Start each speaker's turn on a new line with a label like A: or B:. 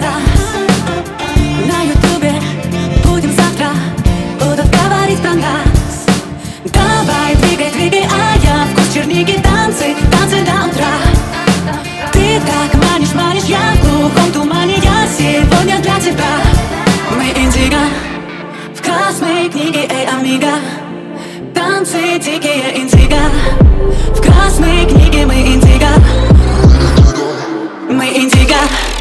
A: нас. На ютубе будем завтра, будут говорить про нас. Давай, двигай, двигай, а я вкус черники, танцы, танцы до утра. Ты так манишь, манишь, я в глухом тумане, я сегодня для тебя. Мы индиго, в красной книге, эй, амиго. Танцы дикие индиго, в красной книге мы индиго. Мы индиго.